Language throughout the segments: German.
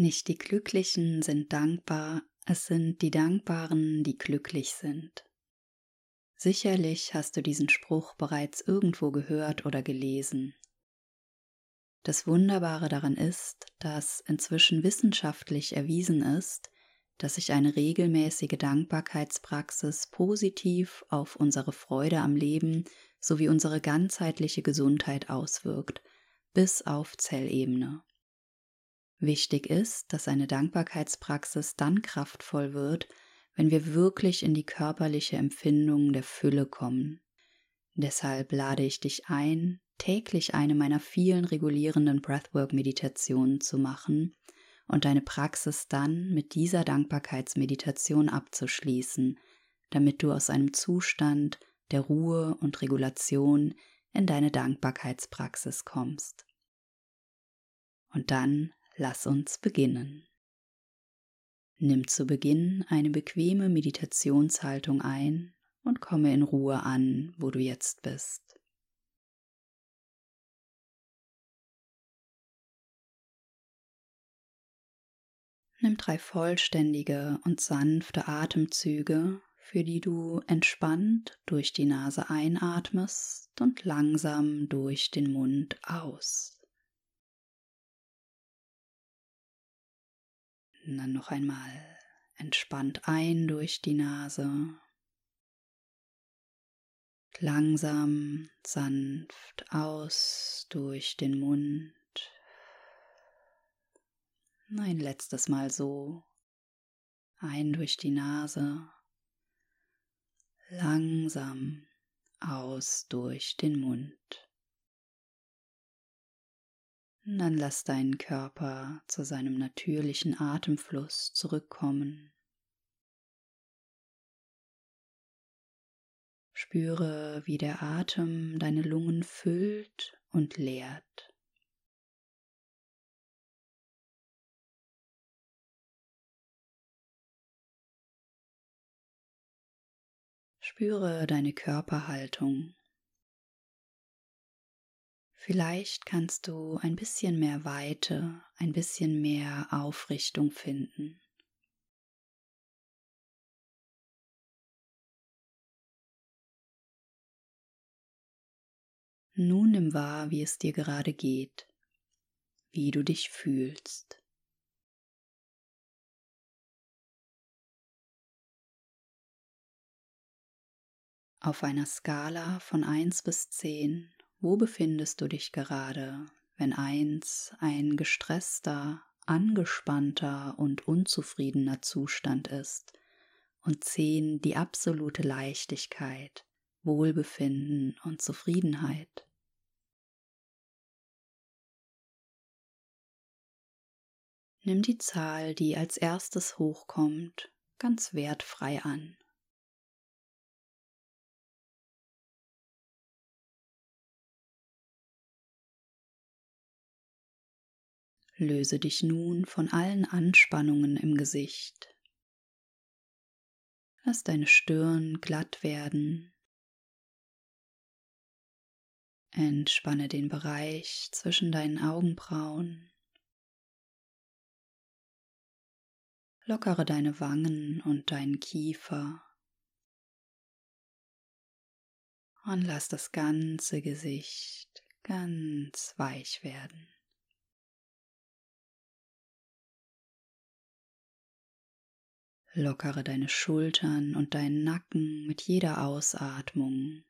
Nicht die Glücklichen sind dankbar, es sind die Dankbaren, die glücklich sind. Sicherlich hast du diesen Spruch bereits irgendwo gehört oder gelesen. Das Wunderbare daran ist, dass inzwischen wissenschaftlich erwiesen ist, dass sich eine regelmäßige Dankbarkeitspraxis positiv auf unsere Freude am Leben sowie unsere ganzheitliche Gesundheit auswirkt, bis auf Zellebene. Wichtig ist, dass eine Dankbarkeitspraxis dann kraftvoll wird, wenn wir wirklich in die körperliche Empfindung der Fülle kommen. Deshalb lade ich dich ein, täglich eine meiner vielen regulierenden Breathwork-Meditationen zu machen und deine Praxis dann mit dieser Dankbarkeitsmeditation abzuschließen, damit du aus einem Zustand der Ruhe und Regulation in deine Dankbarkeitspraxis kommst. Und dann lass uns beginnen. Nimm zu Beginn eine bequeme Meditationshaltung ein und komme in Ruhe an, wo du jetzt bist. Nimm 3 vollständige und sanfte Atemzüge, für die du entspannt durch die Nase einatmest und langsam durch den Mund aus. Und dann noch einmal entspannt ein durch die Nase, langsam, sanft aus durch den Mund. Ein letztes Mal so, ein durch die Nase, langsam aus durch den Mund. Und dann lass deinen Körper zu seinem natürlichen Atemfluss zurückkommen. Spüre, wie der Atem deine Lungen füllt und leert. Spüre deine Körperhaltung. Vielleicht kannst du ein bisschen mehr Weite, ein bisschen mehr Aufrichtung finden. Nun nimm wahr, wie es dir gerade geht, wie du dich fühlst. Auf einer Skala von 1 bis 10, wo befindest du dich gerade, wenn 1 ein gestresster, angespannter und unzufriedener Zustand ist und 10 die absolute Leichtigkeit, Wohlbefinden und Zufriedenheit? Nimm die Zahl, die als erstes hochkommt, ganz wertfrei an. Löse dich nun von allen Anspannungen im Gesicht. Lass deine Stirn glatt werden. Entspanne den Bereich zwischen deinen Augenbrauen. Lockere deine Wangen und deinen Kiefer. Und lass das ganze Gesicht ganz weich werden. Lockere deine Schultern und deinen Nacken mit jeder Ausatmung.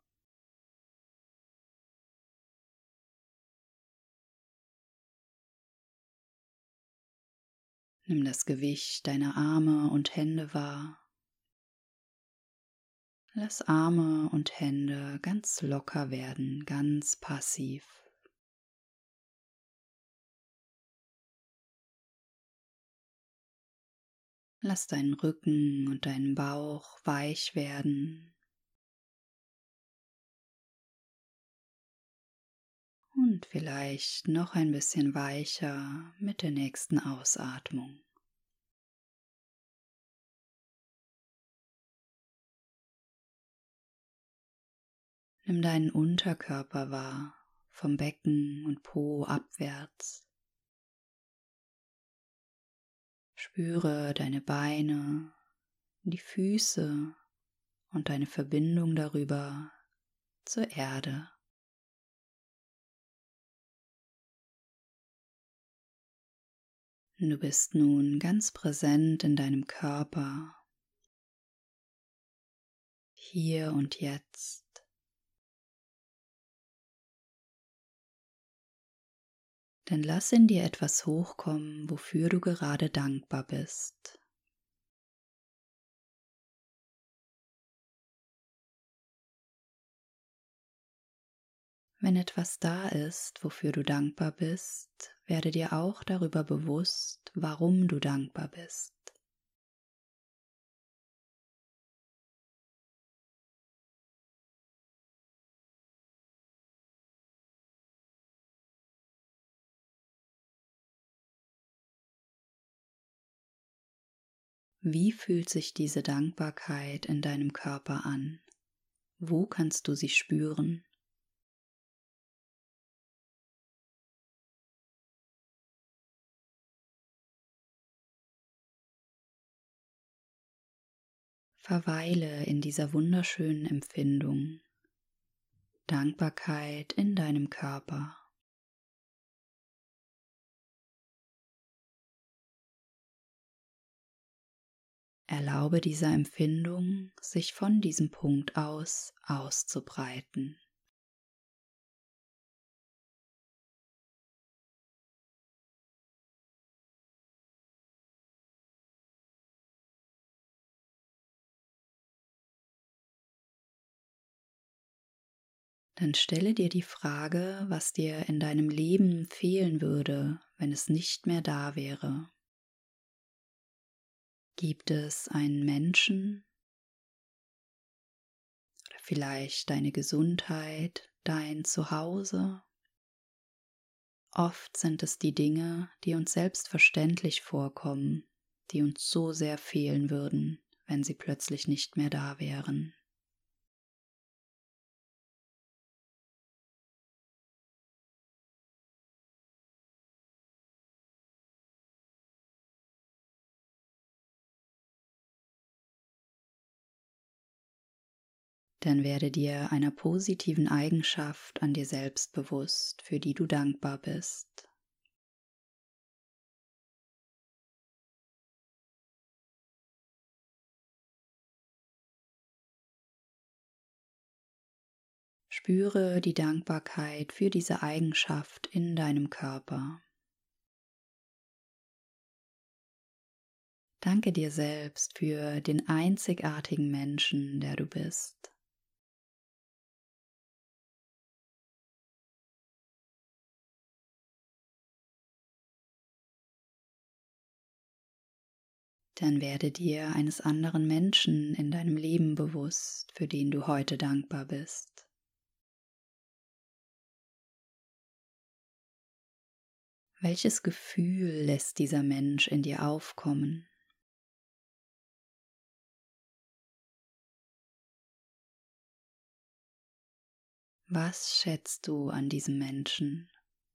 Nimm das Gewicht deiner Arme und Hände wahr. Lass Arme und Hände ganz locker werden, ganz passiv. Lass deinen Rücken und deinen Bauch weich werden. Und vielleicht noch ein bisschen weicher mit der nächsten Ausatmung. Nimm deinen Unterkörper wahr, vom Becken und Po abwärts. Spüre deine Beine, die Füße und deine Verbindung darüber zur Erde. Du bist nun ganz präsent in deinem Körper, hier und jetzt. Dann lass in dir etwas hochkommen, wofür du gerade dankbar bist. Wenn etwas da ist, wofür du dankbar bist, werde dir auch darüber bewusst, warum du dankbar bist. Wie fühlt sich diese Dankbarkeit in deinem Körper an? Wo kannst du sie spüren? Verweile in dieser wunderschönen Empfindung. Dankbarkeit in deinem Körper. Erlaube dieser Empfindung, sich von diesem Punkt aus auszubreiten. Dann stelle dir die Frage, was dir in deinem Leben fehlen würde, wenn es nicht mehr da wäre. Gibt es einen Menschen oder vielleicht deine Gesundheit, dein Zuhause? Oft sind es die Dinge, die uns selbstverständlich vorkommen, die uns so sehr fehlen würden, wenn sie plötzlich nicht mehr da wären. Dann werde dir einer positiven Eigenschaft an dir selbst bewusst, für die du dankbar bist. Spüre die Dankbarkeit für diese Eigenschaft in deinem Körper. Danke dir selbst für den einzigartigen Menschen, der du bist. Dann werde dir eines anderen Menschen in deinem Leben bewusst, für den du heute dankbar bist. Welches Gefühl lässt dieser Mensch in dir aufkommen? Was schätzt du an diesem Menschen?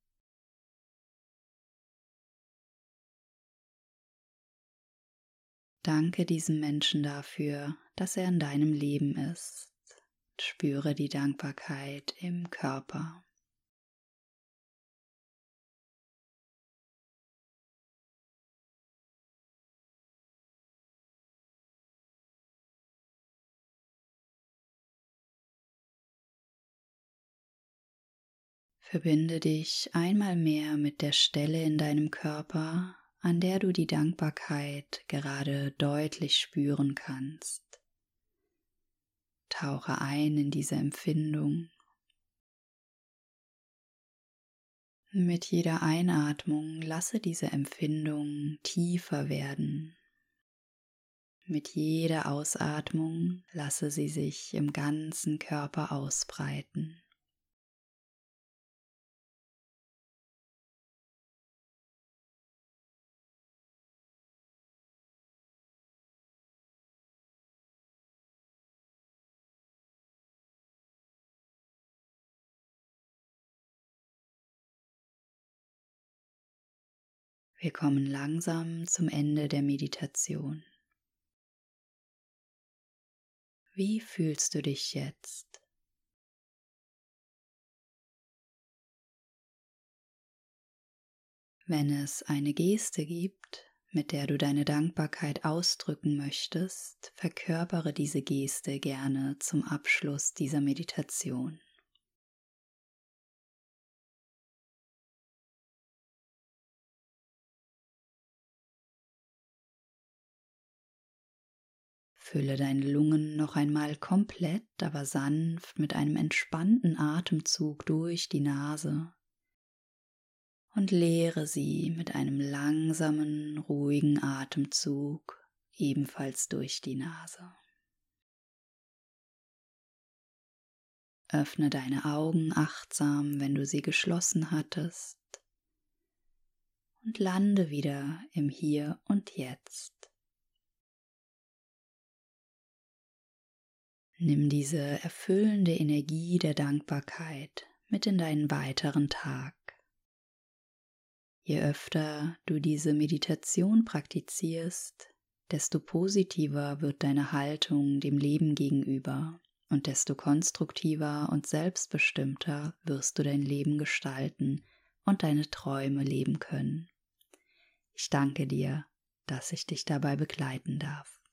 Danke diesem Menschen dafür, dass er in deinem Leben ist. Spüre die Dankbarkeit im Körper. Verbinde dich einmal mehr mit der Stelle in deinem Körper, an der du die Dankbarkeit gerade deutlich spüren kannst. Tauche ein in diese Empfindung. Mit jeder Einatmung lasse diese Empfindung tiefer werden. Mit jeder Ausatmung lasse sie sich im ganzen Körper ausbreiten. Wir kommen langsam zum Ende der Meditation. Wie fühlst du dich jetzt? Wenn es eine Geste gibt, mit der du deine Dankbarkeit ausdrücken möchtest, verkörpere diese Geste gerne zum Abschluss dieser Meditation. Fülle deine Lungen noch einmal komplett, aber sanft mit einem entspannten Atemzug durch die Nase und leere sie mit einem langsamen, ruhigen Atemzug ebenfalls durch die Nase. Öffne deine Augen achtsam, wenn du sie geschlossen hattest, und lande wieder im Hier und Jetzt. Nimm diese erfüllende Energie der Dankbarkeit mit in deinen weiteren Tag. Je öfter du diese Meditation praktizierst, desto positiver wird deine Haltung dem Leben gegenüber und desto konstruktiver und selbstbestimmter wirst du dein Leben gestalten und deine Träume leben können. Ich danke dir, dass ich dich dabei begleiten darf.